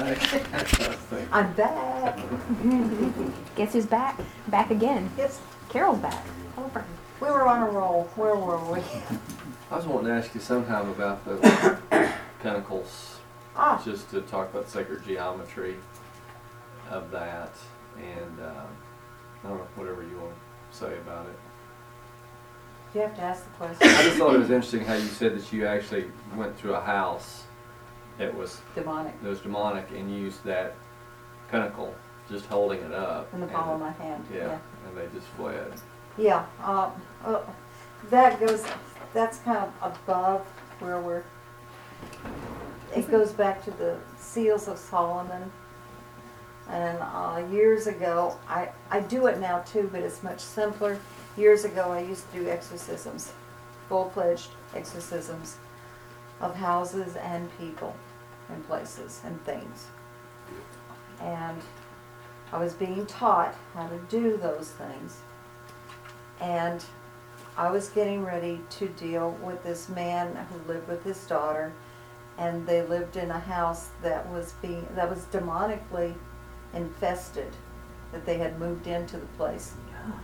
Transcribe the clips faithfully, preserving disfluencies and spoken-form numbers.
back. I'm back. Guess who's back? Back again. Yes, Carol's back. Hello, friend. we were on a roll. Where were we? I was wanting to ask you sometime about the pinnacles, Ah, just to talk about sacred geometry of that, and um, I don't know, whatever you want to say about it. you have to ask the question. I just thought it was interesting how you said that you actually went through a house that was Demonic. that was demonic and used that pinnacle, just holding it up. In the and- palm of my hand. Yeah, Yeah. and they just fled. Yeah. Uh, uh, that goes. That's kind of above where we're. It goes back to the seals of Solomon. And uh, years ago, I, I do it now too, but it's much simpler. Years ago, I used to do exorcisms, full-fledged exorcisms of houses and people and places and things. And I was being taught how to do those things. And I was getting ready to deal with this man who lived with his daughter, and they lived in a house that was being that was demonically infested, that they had moved into the place.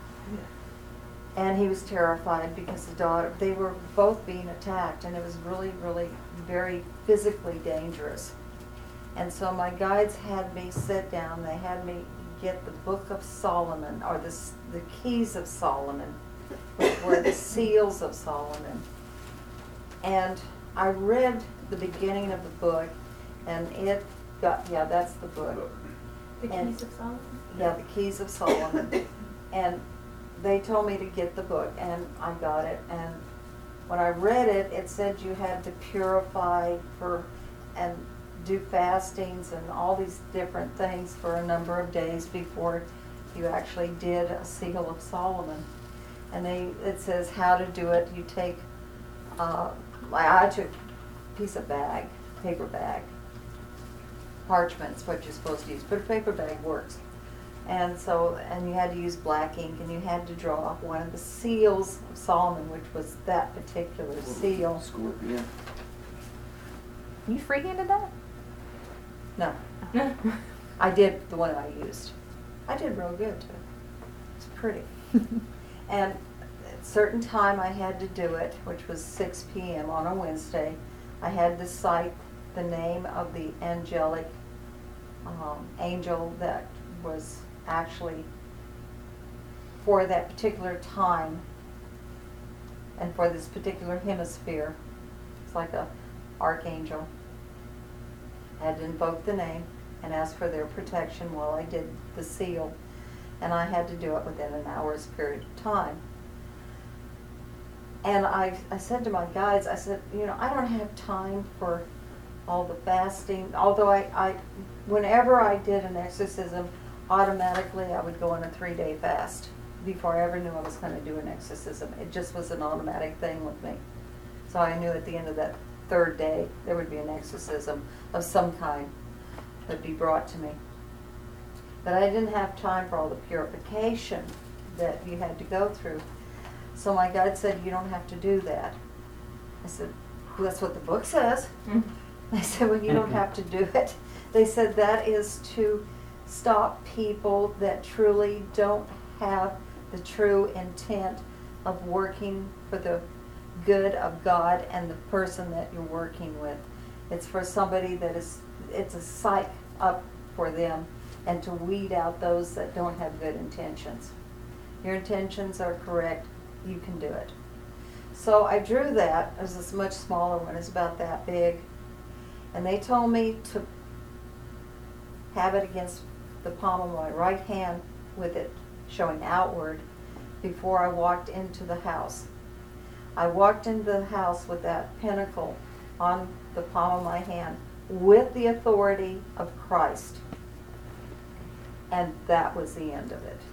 And he was terrified because the daughter, they were both being attacked, and it was really, really very physically dangerous. And so my guides had me sit down, they had me get the Book of Solomon, or the, the Keys of Solomon, which were the seals of Solomon. And I read the beginning of the book, and it got, yeah, that's the book. The And- Keys of Solomon? Yeah, the Keys of Solomon. And they told me to get the book, and I got it. And when I read it, it said you had to purify for and do fastings and all these different things for a number of days before you actually did a seal of Solomon. And they, it says how to do it. You take, uh, I took a piece of bag, paper bag. Parchment's what you're supposed to use, but a paper bag works. And so, and you had to use black ink, and you had to draw one of the seals of Solomon, which was that particular seal. Scorpion. You freehanded that? No, I did the one I used. I did real good too. It's pretty. And at a certain time I had to do it, which was six p m on a Wednesday. I had to cite the name of the angelic um, angel that was actually for that particular time and for this particular hemisphere. It's like a archangel. I had to invoke the name and ask for their protection while I did the seal, and I had to do it within an hour's period of time. And I, I said to my guides, I said, you know, I don't have time for all the fasting, although I, I whenever I did an exorcism, automatically I would go on a three-day fast before I ever knew I was going to do an exorcism. It just was an automatic thing with me. So I knew at the end of that third day there would be an exorcism of some kind that would be brought to me. But I didn't have time for all the purification that you had to go through. So my guide said, you don't have to do that. I said, well, that's what the book says. Mm. They said, well, you don't have to do it. They said that is to stop people that truly don't have the true intent of working for the good of God and the person that you're working with. It's for somebody that is, it's a psych up for them, and to weed out those that don't have good intentions. Your intentions are correct, you can do it. So I drew that as this much smaller one, it's about that big. And they told me to have it against the palm of my right hand with it showing outward before I walked into the house. I walked into the house with that pinnacle on the palm of my hand with the authority of Christ. And that was the end of it.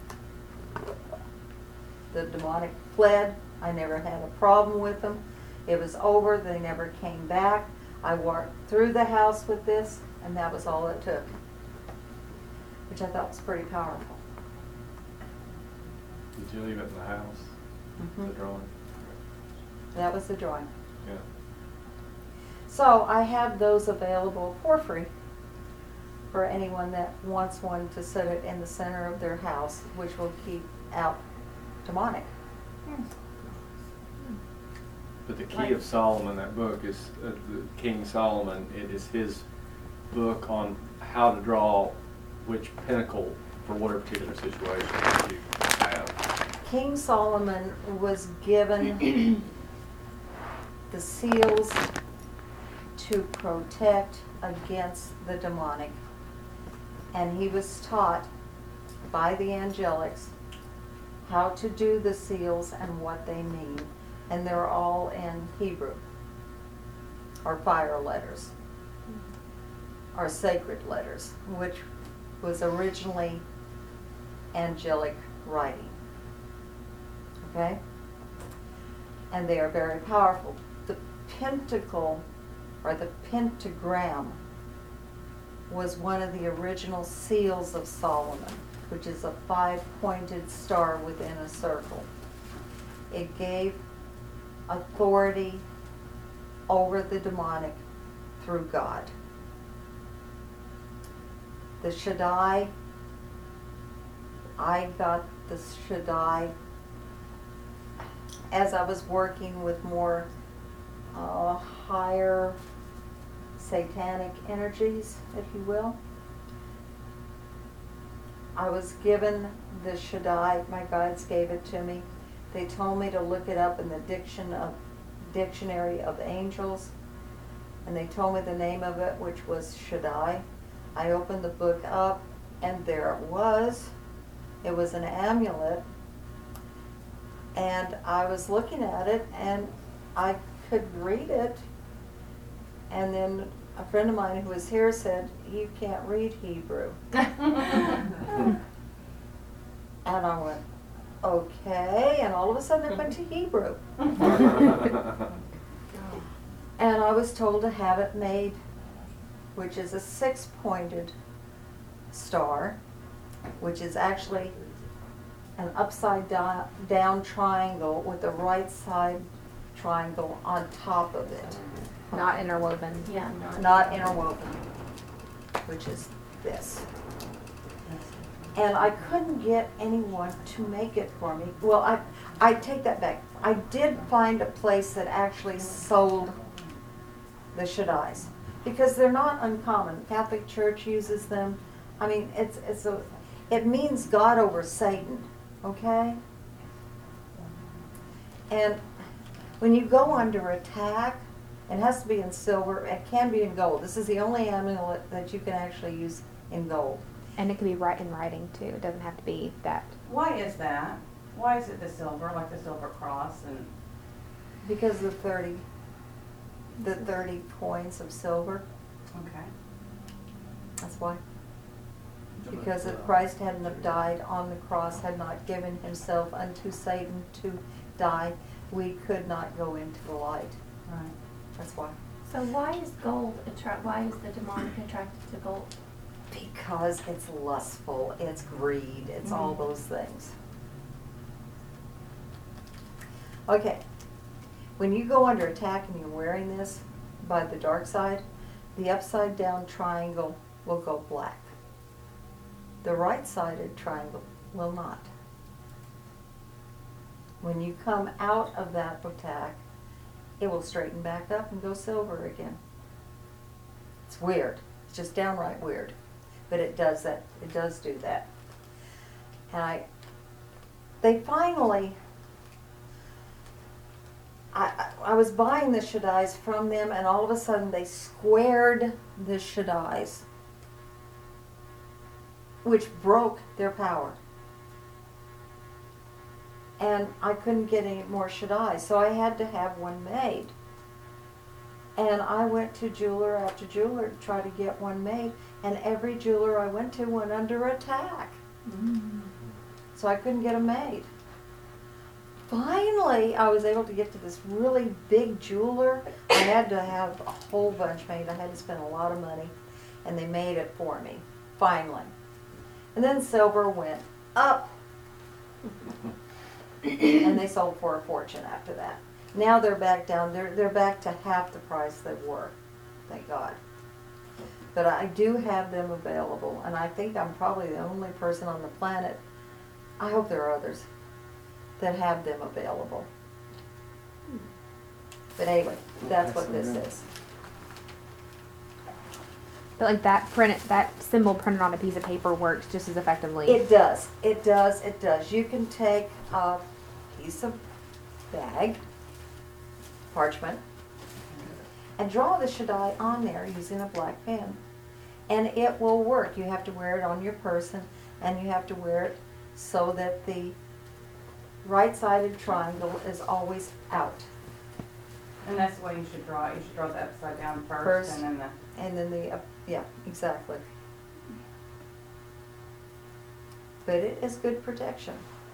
The demonic fled. I never had a problem with them. It was over. They never came back. I walked through the house with this, and that was all it took, which I thought was pretty powerful. Did you leave it in the house? Mhm. The drawing? That was the drawing. Yeah. So I have those available for free. for anyone that wants one to set it in the center of their house, which will keep out demonic. But the Key of Solomon, that book is uh, the King Solomon. It is his book on how to draw which pinnacle for whatever particular situation that you have. King Solomon was given the seals to protect against the demonic. And he was taught by the angelics how to do the seals and what they mean. And they're all in Hebrew, or fire letters, or sacred letters, which was originally angelic writing. Okay? And they are very powerful. The pentacle, or the pentagram, was one of the original seals of Solomon, which is a five-pointed star within a circle. It gave authority over the demonic through God. The Shaddai, I got the Shaddai as I was working with more uh, higher satanic energies, if you will. I was given the Shaddai, my guides gave it to me. They told me to look it up in the diction of, dictionary of angels, and they told me the name of it, which was Shaddai. I opened the book up, and there it was. It was an amulet, and I was looking at it, and I could read it, and then a friend of mine who was here said, "You can't read Hebrew." And I went, okay, and all of a sudden it went to Hebrew. And I was told to have it made, which is a six-pointed star, which is actually an upside down, down triangle with the right side triangle on top of it, Not interwoven. Yeah, not interwoven, which is this. And I couldn't get anyone to make it for me. Well, I, I take that back. I did find a place that actually sold the Shaddais, because they're not uncommon. Catholic Church uses them. I mean, it's it's a, it means God over Satan, okay? And when you go under attack, it has to be in silver. It can be in gold. This is the only amulet that you can actually use in gold. And it can be right in writing too. It doesn't have to be that. Why is that? Why is it the silver, like the silver cross and? Because the thirty, the thirty coins of silver, Okay. that's why. Because if Christ hadn't have died on the cross, had not given himself unto Satan to die, we could not go into the light. Right. That's why. So why is gold attract? Why is the demonic attracted to gold? Because it's lustful, it's greed, it's all Mhm. those things. Okay, when you go under attack and you're wearing this by the dark side, the upside down triangle will go black. The right-sided triangle will not. When you come out of that attack, it will straighten back up and go silver again. It's weird. It's just downright weird. But it does that. It does do that. And I, they finally, I, I, I was buying the Shaddais from them, and all of a sudden they squared the Shaddais, which broke their power. And I couldn't get any more Shaddai, so I had to have one made. And I went to jeweler after jeweler to try to get one made, and every jeweler I went to went under attack. Mm-hmm. So I couldn't get them made. Finally, I was able to get to this really big jeweler. I had to have a whole bunch made. I had to spend a lot of money, and they made it for me, finally. And then silver went up. And they sold for a fortune after that. Now they're back down, they're, they're back to half the price they were, thank God. But I do have them available, and I think I'm probably the only person on the planet, I hope there are others, that have them available. But anyway, that's what this is. But like that print, that symbol printed on a piece of paper works just as effectively. It does, it does, it does. You can take a piece of bag, parchment, and draw the Shaddai on there using a black pen. And it will work. You have to wear it on your person, and you have to wear it so that the right-sided triangle is always out. And that's the way you should draw it. You should draw the upside down first, First. and then the, And then the, uh, yeah, exactly. But it is good protection.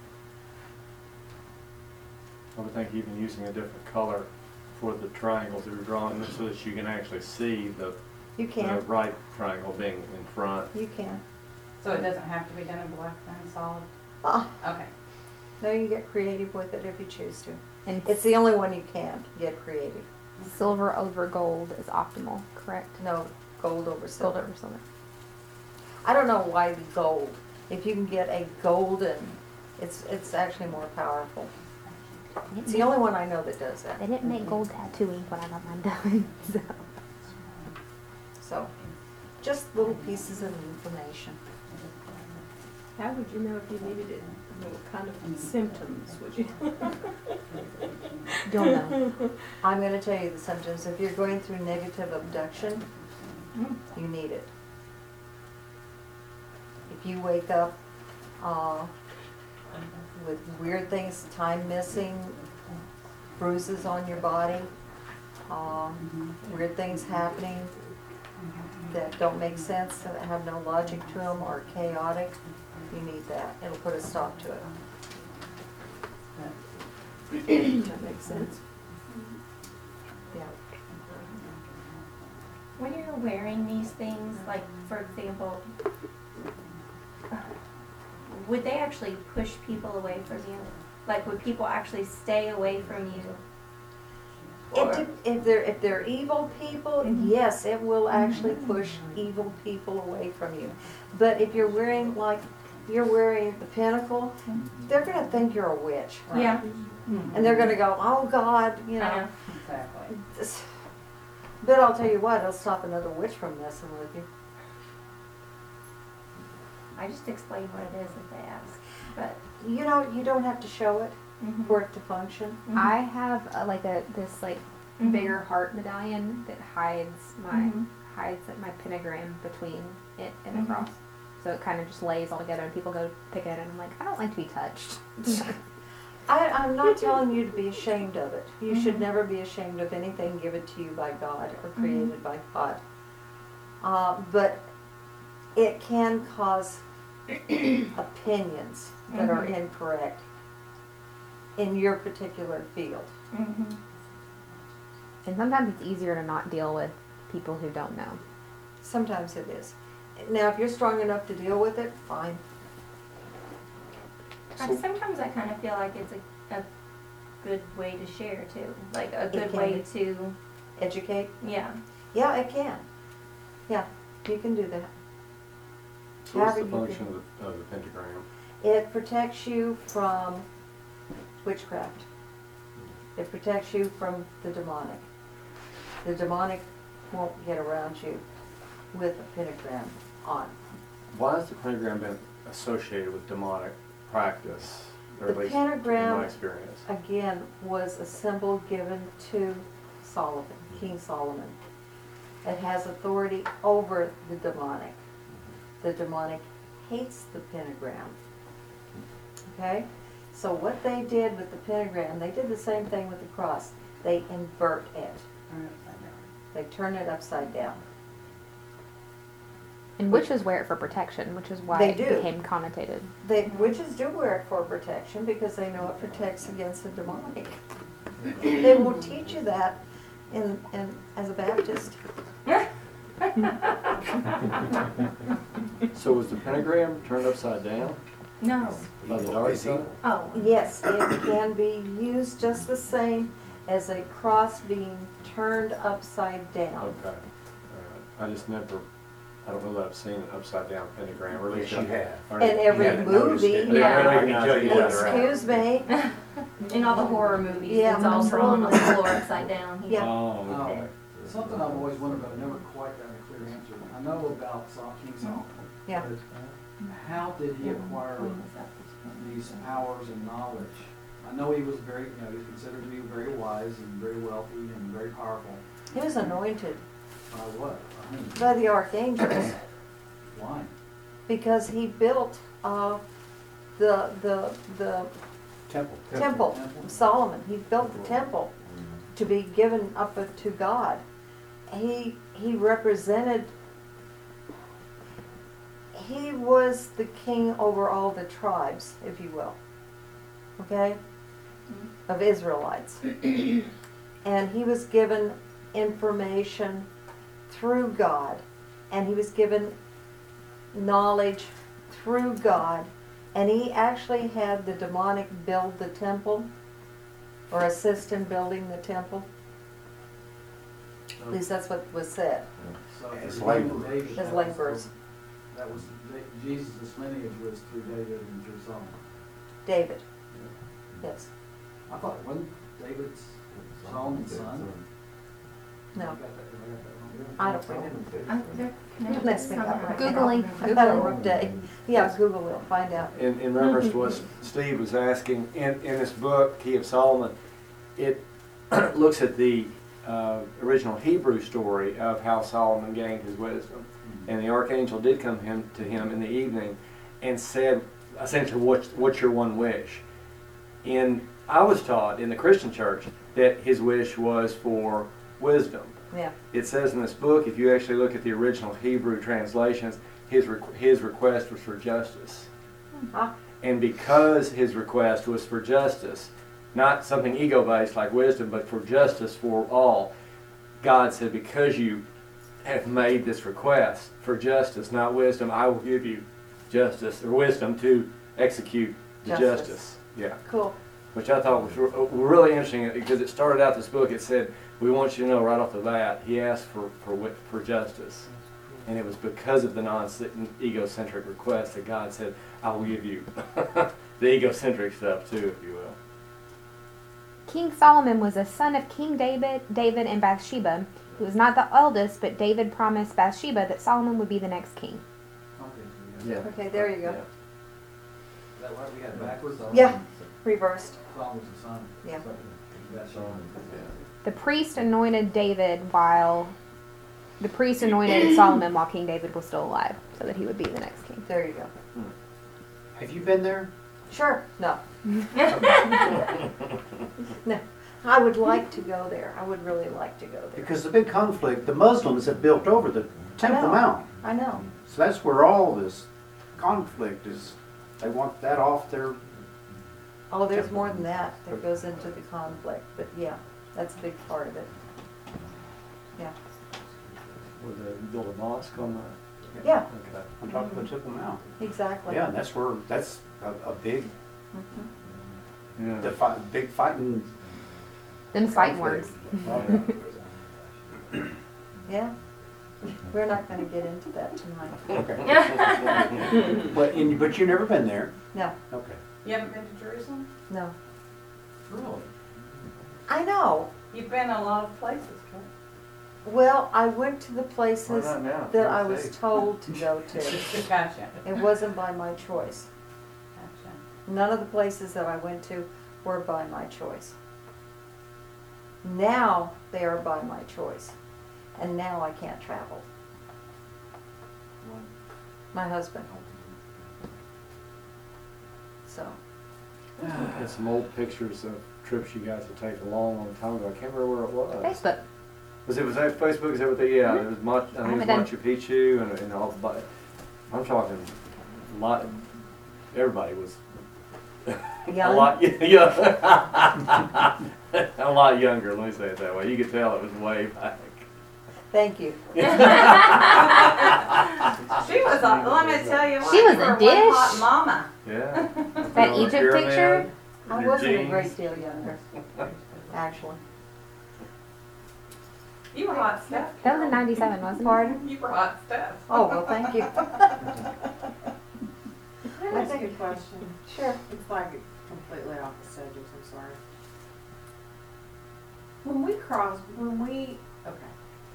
I would think even using a different color for the triangles that you're drawing so that you can actually see the, You the can, right triangle being in front. you can. so it doesn't have to be done in black then, solid? Ah, Okay. no, you get creative with it if you choose to. And It's the only one you can get creative. silver over gold is optimal, correct? No, gold over Gold silver. over silver. I don't know why the gold. If you can get a golden, it's, it's actually more powerful. It's the only one I know that does that. They didn't make gold tattooing when I got mine done. So. So, just little pieces of information. How would you know if you needed it? What kind of symptoms would you? You'll know. I'm gonna tell you the symptoms. If you're going through negative abduction, you need it. If you wake up, uh, with weird things, time missing, bruises on your body, um, weird things happening that don't make sense, that have no logic to them, or chaotic, you need that. It'll put a stop to it. That makes sense. Yeah. When you're wearing these things, like for example, would they actually push people away from you? Like would people actually stay away from you? It Or- de- if they're if they're evil people, Mhm. yes, it will actually push evil people away from you. But if you're wearing like you're wearing the pinnacle, they're gonna think you're a witch, Yeah. and they're gonna go, "Oh God," you I know. know. Exactly. This- But I'll tell you what, it'll stop another witch from messing with you. I just explain what it is if they ask. But You know, you don't have to show it mhm. for it to function. Mhm. I have a, like a this like Mhm. bigger heart medallion that hides my Mhm. hides my pentagram between it and the Mhm. cross. So it kind of just lays all together, and people go pick it, and I'm like, I don't like to be touched. I, I'm not telling you to be ashamed of it. You should Mhm. never be ashamed of anything given to you by God or created by God. Uh, but it can cause opinions that are Mhm. incorrect in your particular field. Mhm. And sometimes it's easier to not deal with people who don't know. Sometimes it is. Now, if you're strong enough to deal with it, fine. And sometimes I kind of feel like it's a, a good way to share too, like a It good can way be. to, Educate. yeah. Yeah, it can. Yeah, you can do that. So what's the However you function of the, of the pentagram? It protects you from witchcraft. It protects you from the demonic. The demonic won't get around you with a pentagram on. Why has the pentagram been associated with demonic practice, or The at least in my pentagram, experience? again, was a symbol given to Solomon, King Solomon. It has authority over the demonic. The demonic hates the pentagram. Okay? So what they did with the pentagram, they did the same thing with the cross. They invert it. Turn it upside down. They turn it upside down. And witches wear it for protection, which is why They it do. became connotated. They, witches do wear it for protection because they know it protects against the demonic. They won't teach you that in, in, as a Baptist. So was the pentagram turned upside down No. by the dark side? Oh. Yes, it can be used just the same as a cross being turned upside down. Okay. All right. I just never I don't know that I've seen an upside down pentagram, or at Yes, least you have. or- In every haven't noticed movie. it. Yeah. I can tell you that around. Excuse me, In all the horror movies, Yeah, it's all drawn on the absolutely. floor upside down. Yeah. Oh, okay. Um, Something I've always wondered, but I never quite got a clear answer. I know about Sol- King Solomon. Yeah. but How did he acquire these powers and knowledge? I know he was very, you know, he's considered to be very wise and very wealthy and very powerful. he was anointed By what? I mean, by the archangels why? because he built, uh, the, the, the Temple. temple, Temple? Solomon, he built the temple to be given up to God. He, he represented, he was the king over all the tribes, if you will, okay, of Israelites. And he was given information through God, and he was given knowledge through God, and he actually had the demonic build the temple, or assist in building the temple. At least that's what was said, So As the beginning of laborers. David, as that was- laborers. That was, Da- Jesus' lineage was through David and through Solomon. David. Yes. I thought, wasn't David's Solomon's son? No, I got that- I got that wrong. I don't remember. Um, they're connected Let's make up somehow. right Googling. I thought I wrote Dave. Yeah, Google will find out. In, in reference to what Steve was asking, in, in this book, Key of Solomon, it looks at the uh, original Hebrew story of how Solomon gained his wisdom. And the archangel did come him, to him in the evening and said, essentially, what's, what's your one wish? And I was taught in the Christian church that his wish was for wisdom. Yeah. It says in this book, if you actually look at the original Hebrew translations, his, requ- his request was for justice. Ah, And because his request was for justice, not something ego-based like wisdom, but for justice for all, God said, because you have made this request for justice, not wisdom, I will give you justice, or wisdom to execute the Justice. justice. Yeah. cool. Which I thought was re- really interesting, because it started out this book, it said, we want you to know right off the bat, he asked for, for, wi- for justice. And it was because of the non-egocentric request that God said, I will give you the egocentric stuff too, if you will. King Solomon was a son of King David, David and Bathsheba. He was not the eldest, but David promised Bathsheba that Solomon would be the next king. Okay, so we got- Okay, there you go. Is that why we got backwards? Yeah, reversed. Solomon's the son. Yeah. So, that's Solomon. The priest anointed David while the priest anointed Solomon while King David was still alive, so that he would be the next king. There you go. Have you been there? Sure. No. No. I would like to go there. I would really like to go there. Because the big conflict, the Muslims have built over the Temple know. Mount. I know. So that's where all this conflict is. They want that off their, Oh, there's more than that that goes into the conflict, but yeah, that's a big part of it. Yeah. Would they build a mosque on that? Yeah, Okay. on top of the Temple Mount. exactly. Yeah, and that's where, that's a, a big, Mhm. Yeah. the fi- big fighting. Them fighting words. conflict. Yeah. We're not gonna get into that tonight. Okay. But, and, but you've never been there? No, Okay. You haven't been to Jerusalem? no. Really? I know. You've been a lot of places, Kurt. Well, I went to the places Why not now? that I Let's was see. told to go to. Gotcha, It wasn't by my choice. gotcha. None of the places that I went to were by my choice. Now they are by my choice. And now I can't travel. My husband. So, I had some old pictures of trips you guys had taken a long, long time ago. I can't remember where it was. Facebook. Was it was that Facebook? Is that what they? Yeah, it was Machu, I think it was haven't Machu Picchu and, and all. But I'm talking a lot. Everybody was a young, lot, yeah, a lot younger. Let me say it that way. You could tell it was way back. thank you. She was, a- let me tell you what. She was you a were one dish. hot mama. Yeah. That On the Egypt pyramid, picture? I your wasn't a jeans. great deal younger, actually. You were hot stuff. That was in ninety-seven, wasn't it? Pardon? You were hot stuff. Oh, well, thank you. That's a good question. Sure. It's like completely off the subject, I'm sorry. When we cross, when we, okay.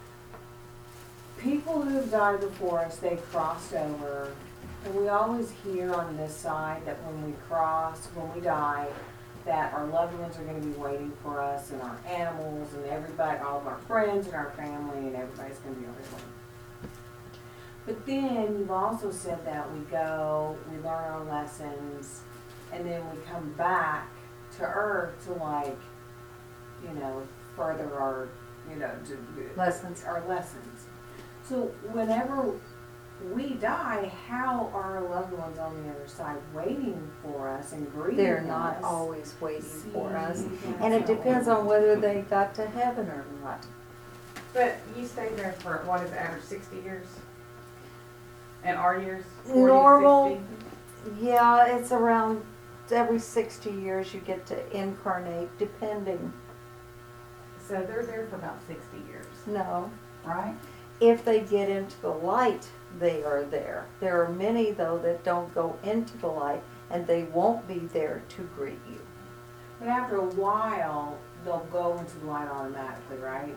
People who've died before us, they crossed over. And we always hear on this side that when we cross, when we die, that our loved ones are gonna be waiting for us and our animals and everybody, all of our friends and our family and everybody's gonna be on their way. But then you've also said that we go, we learn our lessons, and then we come back to earth to like, you know, further our, you know, to, Lessons. our lessons. So whenever we die, how are our loved ones on the other side waiting for us and greeting us? They're not always waiting for us. See, And it that's depends all. on whether they got to heaven or not. But you stayed there for, what is the average, sixty years? And our years? forty, Normal. sixty? Yeah, it's around every sixty years you get to incarnate, depending. So they're there for about sixty years, No. right? If they get into the light, they are there. There are many, though, that don't go into the light, and they won't be there to greet you. But after a while, they'll go into the light automatically, right?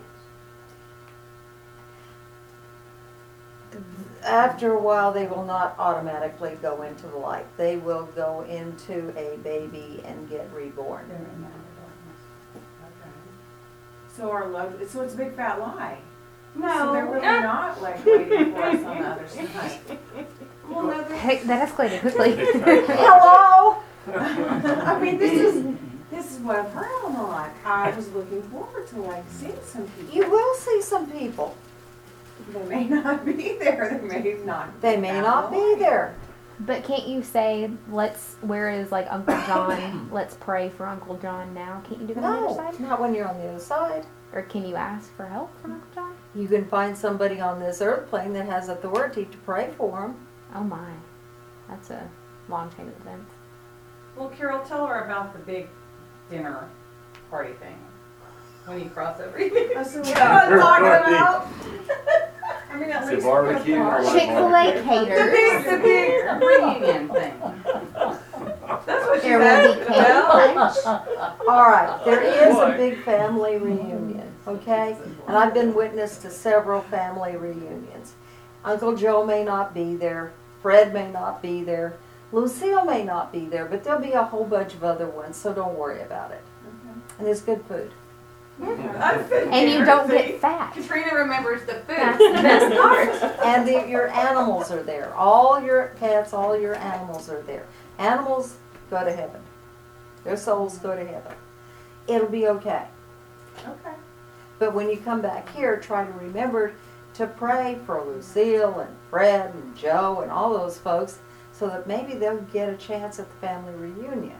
After a while, they will not automatically go into the light. They will go into a baby and get reborn. Okay. So our loved, so it's a big fat lie. So No. they're really not like waiting for us on the other side. Well, no, they're- Hey, that escalated quickly. Hello? I mean, this is, this is what I've heard a lot. I was looking forward to like seeing some people. You will see some people. They may not be there, they may not. They be may that not be long. there. But can't you say, let's, where is like Uncle John, let's pray for Uncle John now? Can't you do that on the No, other side? not when you're on the other side. Or can you ask for help from Uncle John? You can find somebody on this earth plane that has authority to pray for them. Oh my. That's a long chain of events. Well, Carol, tell her about the big dinner party thing. When you cross over. You Oh, so know we- what I'm talking about? I mean, at Is it least. barbecue or what? Chick-fil-A The caters. big, the big reunion thing. That's what she There will be said. cake Well, punch. All right, there is a Boy. big family reunion, okay? And I've been witness to several family reunions. Uncle Joe may not be there, Fred may not be there, Lucille may not be there, but there'll be a whole bunch of other ones, so don't worry about it. And it's good food. I said And you dinner, don't see? get fat. Katrina remembers the food. That's the best part. And the, your animals are there. All your pets, all your animals are there. Animals go to heaven. Their souls go to heaven. It'll be okay. Okay. But when you come back here, try to remember to pray for Lucille and Fred and Joe and all those folks so that maybe they'll get a chance at the family reunion.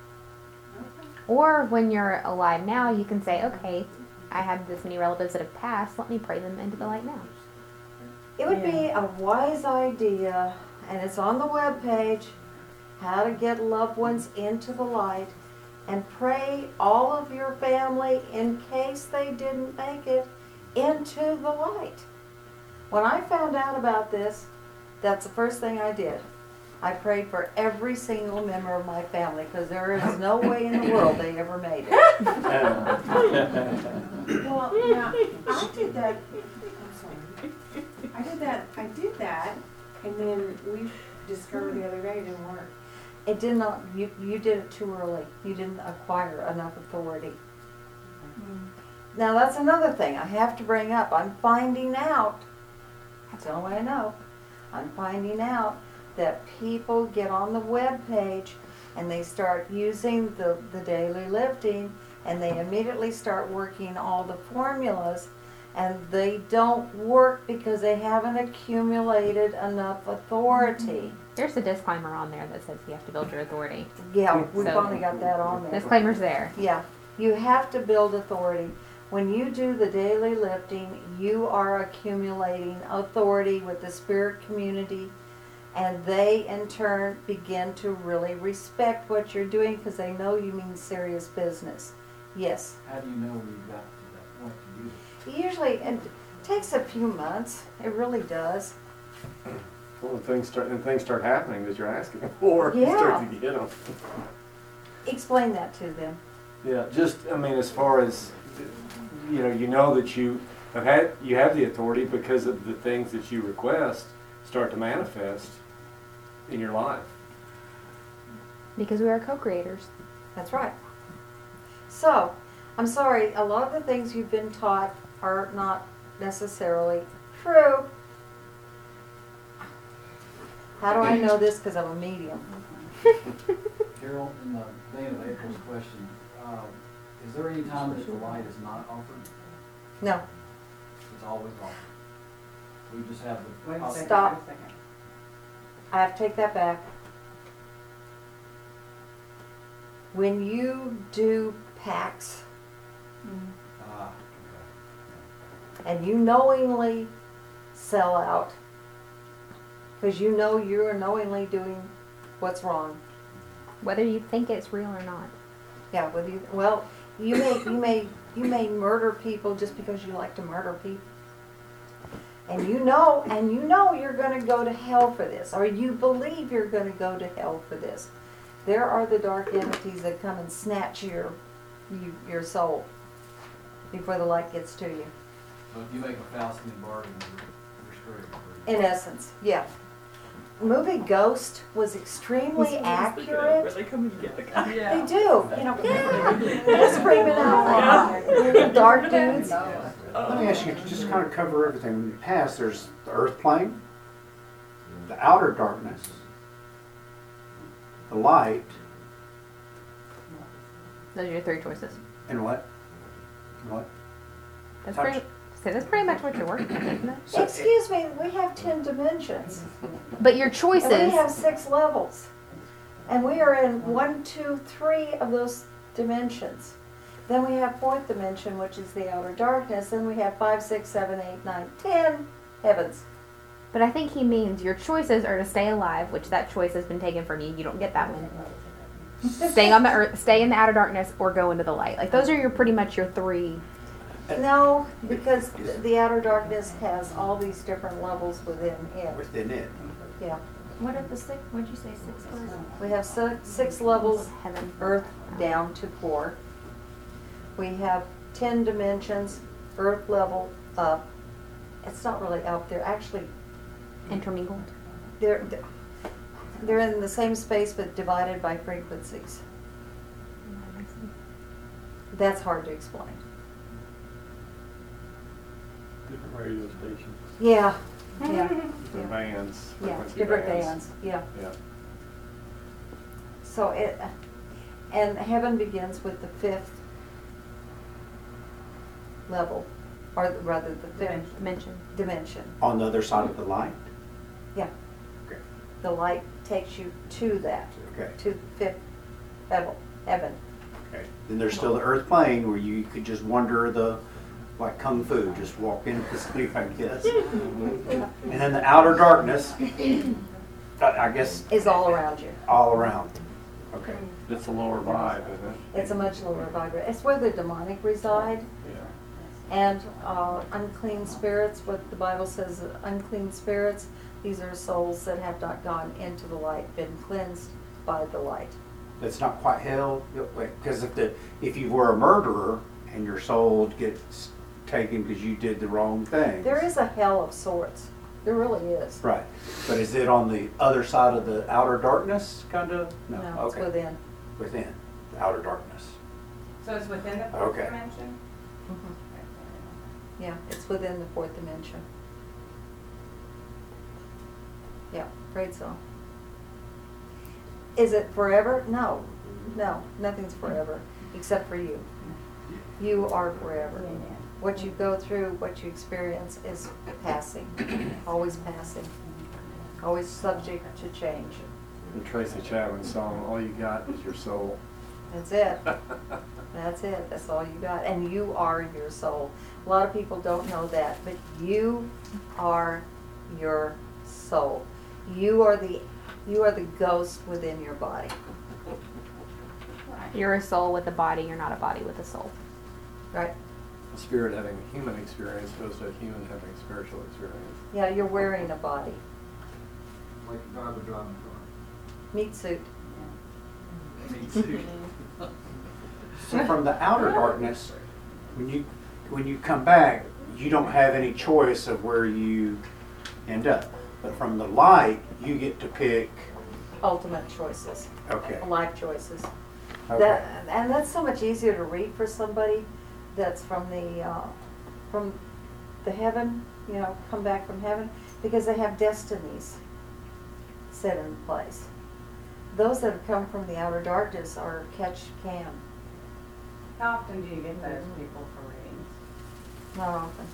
Or when you're alive now, you can say, okay, I have this many relatives that have passed. Let me pray them into the light now. It would be a wise idea, and it's on the webpage, how to get loved ones into the light, and pray all of your family, in case they didn't make it, into the light. When I found out about this, that's the first thing I did. I prayed for every single member of my family, because there is no way in the world they ever made it. Well, now, I did that, I'm sorry. I did that, I did that, and then we discovered the other day it didn't work. It did not, you, you did it too early. You didn't acquire enough authority. Now that's another thing I have to bring up. I'm finding out, that's the only way I know, I'm finding out that people get on the web page and they start using the, the daily lifting and they immediately start working all the formulas and they don't work because they haven't accumulated enough authority. There's a disclaimer on there that says you have to build your authority. Yeah, we So- finally got that on there. Disclaimer's there. Yeah, you have to build authority. When you do the daily lifting, you are accumulating authority with the spirit community, and they in turn begin to really respect what you're doing because they know you mean serious business. Yes, How do you know when you've got to that point to use Usually, it takes a few months. It really does. Well, when things start, and things start happening that you're asking for, you start Yeah. to get them. Explain that to them. Yeah, just, I mean, as far as, you know, you know that you have had, you have the authority because of the things that you request start to manifest in your life. Because we are co-creators. That's right. So, I'm sorry, a lot of the things you've been taught are not necessarily true. How do I know this? Because I'm a medium. Carol, in the vein of April's question, uh, is there any time that the light is not offered? No. It's always offered. We just have the. Wait a second, Stop. wait a second. I have to take that back. When you do pacts Ah, and you knowingly sell out, because you know you're knowingly doing what's wrong. Whether you think it's real or not. Yeah, whether you, well, you may, you may, you may murder people just because you like to murder people. And you know, and you know you're gonna go to hell for this, or you believe you're gonna go to hell for this. There are the dark entities that come and snatch your, you, your soul before the light gets to you. so if you make a Faustian bargain, you're, you're screwed. In essence, yeah. The movie Ghost was extremely accurate. Where they come and get the guy. They Yeah. do, you know, they're screaming out like little dark dudes. Let me ask you, to just kind of cover everything. In the past, there's the earth plane, the outer darkness, the light, Those are your three choices. and what? What? That's Touch. pretty. So that's pretty much what you're working with, isn't it? So- Excuse me, we have ten dimensions. But your And we choices. have six levels. And we are in one, two, three of those dimensions. Then we have fourth dimension, which is the outer darkness. Then we have five, six, seven, eight, nine, ten heavens. But I think he means your choices are to stay alive, which that choice has been taken from you. You don't get that one. Stay on the earth, stay in the outer darkness, or go into the light. Like those are your pretty much your three. No, because th- the outer darkness has all these different levels within it. Within it. Yeah. What are the six, what'd you say, six was? We have six, six levels, Heaven. earth down to core. We have ten dimensions, earth level up. It's not really up, they're actually, Intermingled. they're, they're in the same space but divided by frequencies. That's hard to explain. Different radio stations, Yeah, yeah, different yeah, bands. yeah, frequency different bands, yeah. Yeah. So it, and heaven begins with the fifth level, or rather the fifth Dimension. dimension. On the other side of the light? Yeah. Okay. The light takes you to that, Okay. to the fifth level, heaven. Okay. Then there's still the earth plane where you could just wander the, like kung fu, just walk into the sleep, I guess. And then the outer darkness, I I guess, Is all around you. all around. Okay. It's a lower vibe, isn't it? It's a much lower vibration. It's where the demonic reside. Yeah. And uh, unclean spirits, what the Bible says, uh, unclean spirits, these are souls that have not gone into the light, been cleansed by the light. That's not quite hell, because if the, if you were a murderer and your soul gets taken because you did the wrong thing. There is a hell of sorts. There really is. Right, but is it on the other side of the outer darkness, kind of? No, it's Okay. within. Within, the outer darkness. So it's within the fourth Okay. dimension? Mhm. Yeah, it's within the fourth dimension. Yeah, great song. Is it forever? No, no, nothing's forever, except for you. You are forever. What you go through, what you experience is passing, always passing, always subject to change. The Tracy Chapman song, all you got is your soul. That's it. That's it. That's all you got. And you are your soul. A lot of people don't know that, but you are your soul. You are the you are the ghost within your body. You're a soul with a body. You're not a body with a soul. Right? a spirit having a human experience opposed to a human having a spiritual experience. Yeah, you're wearing a body, Like a driver driving a meat suit. car. Me too. So from the outer darkness, when you, when you come back, you don't have any choice of where you end up. But from the light, you get to pick, Ultimate choices, okay, life choices. okay. That, and that's so much easier to read for somebody that's from the, uh, from the heaven, you know, come back from heaven, because they have destinies set in place. Those that have come from the outer darkness are catch can, How often do you get those people for readings? not often.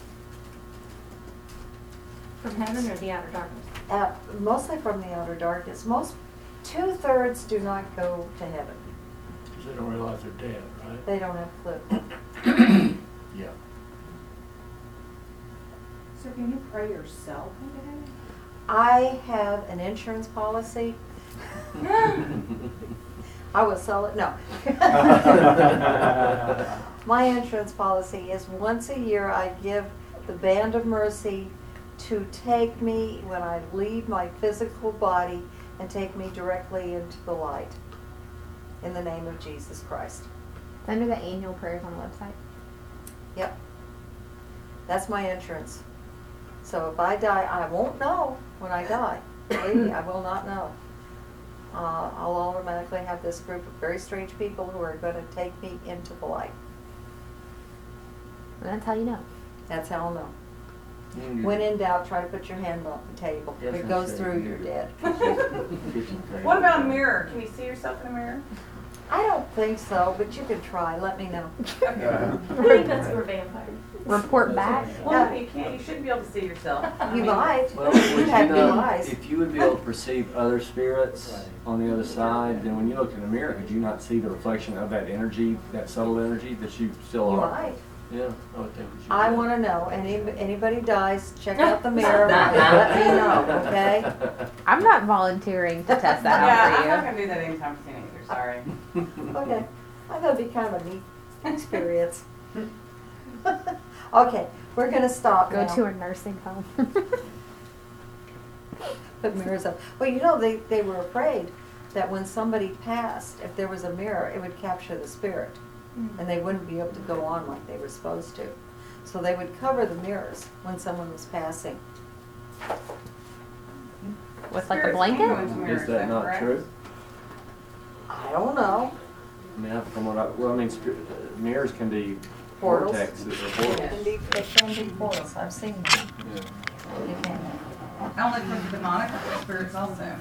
From heaven or the outer darkness? Uh, mostly from the outer darkness. Most, two-thirds do not go to heaven. Because they don't realize they're dead, right? They don't have a clue. Yeah. So can you pray yourself into heaven? I have an insurance policy. I will sell it, no. My insurance policy is once a year I give the Band of Mercy to take me when I leave my physical body and take me directly into the light. In the name of Jesus Christ. It's under the annual prayers on the website. Yep. That's my insurance. So if I die, I won't know when I die. Believe me, I will not know. Uh, I'll automatically have this group of very strange people who are going to take me into the light. And that's how you know. That's how I'll know. Mm. When in doubt, try to put your hand on the table. If it goes through, you're dead. What about a mirror? Can you see yourself in a mirror? I don't think so, but you can try. Let me know. Okay. I think that's for vampires. Report back. Well, you can't, you shouldn't be able to see yourself. I You mean, might. Well, You would you have new know, eyes. if you would be able to perceive other spirits on the other side, then when you look in the mirror, could you not see the reflection of that energy, that subtle energy that you still You are? might. Yeah, I would think that you I would. want to know. Any, anybody dies, check out the mirror and let me know, okay? I'm not volunteering to test that Yeah, out I'm for not you. gonna do that anytime soon either, sorry. Okay. I thought it'd be kind of a neat experience. Okay, we're gonna stop Go now. to a nursing home. Put mirrors up. Well, you know, they, they were afraid that when somebody passed, if there was a mirror, it would capture the spirit. And they wouldn't be able to go on like they were supposed to. So they would cover the mirrors when someone was passing. With like a Spirits blanket? can go into mirrors, Is that not correct? true? I don't know. I mean, I- from what I, well, I mean, spir- uh, mirrors can be Portals. vortexes or They portals. can be, they can be portals. I've seen them. Yeah. They can. I look for the demonic or for spirits also.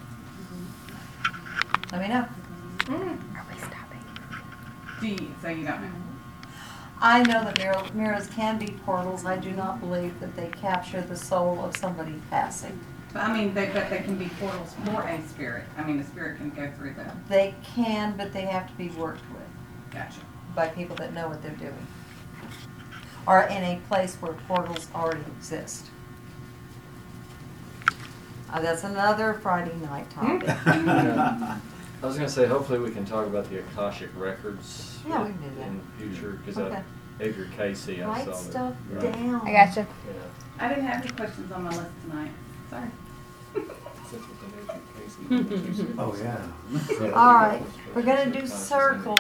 Let me know. Are we stopping? Do you, so you don't know? I know that mirror, mirrors can be portals. I do not believe that they capture the soul of somebody passing. But I mean, they, but they can be portals for a spirit. I mean, a spirit can go through them. They can, but they have to be worked with Gotcha. by people that know what they're doing. Or in a place where portals already exist. Uh, that's another Friday night topic. Yeah. I was gonna say, hopefully we can talk about the Akashic records Yeah, we can do that. in the future, because Okay. Edgar Casey, I Write saw that. stuff Right. down. I gotcha. Yeah. I didn't have any questions on my list tonight. Sorry. Oh, yeah. All right, we're gonna do circles.